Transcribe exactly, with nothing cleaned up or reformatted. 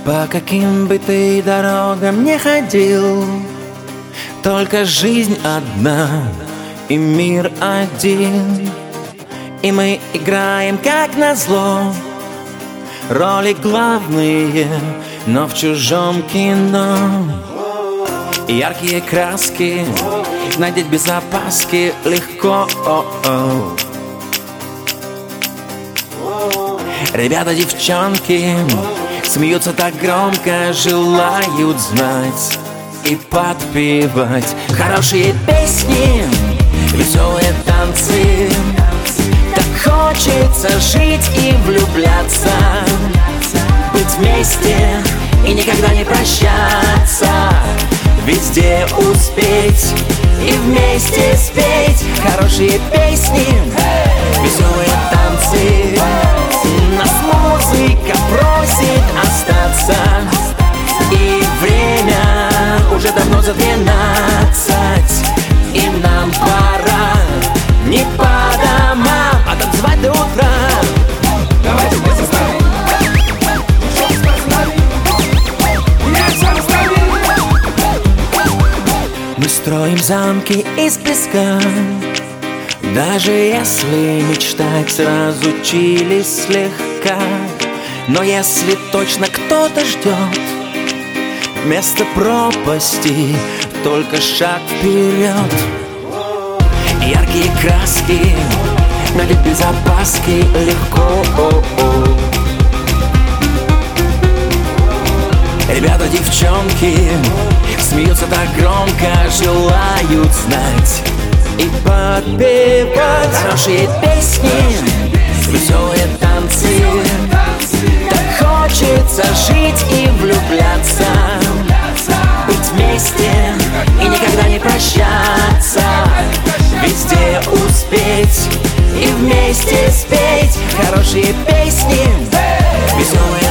По каким бы ты дорогам не ходил, только жизнь одна и мир один. И мы играем как назло роли главные, но в чужом кино. Яркие краски надеть без опаски легко. Ребята, девчонки смеются так громко, желают знать и подпевать хорошие песни, веселые танцы. Так хочется жить и влюбляться, быть вместе и никогда не прощаться, везде успеть и вместе спеть хорошие песни, веселые танцы. Нас музыка просит остаться, и время уже давно за двенадцать, и нам пора не по домам, а танцевать до утра. Давайте вместе с нами. Мы строим замки из песка, даже если мечтать разучились слегка. Но если точно кто-то ждет вместо пропасти только шаг вперед. Яркие краски надеть без опаски легко. Ребята, девчонки смеются так громко, желают знать и подпевать хорошие песни, веселые танцы. Так хочется жить и влюбляться, быть вместе и никогда не прощаться, везде успеть и вместе спеть хорошие песни, веселые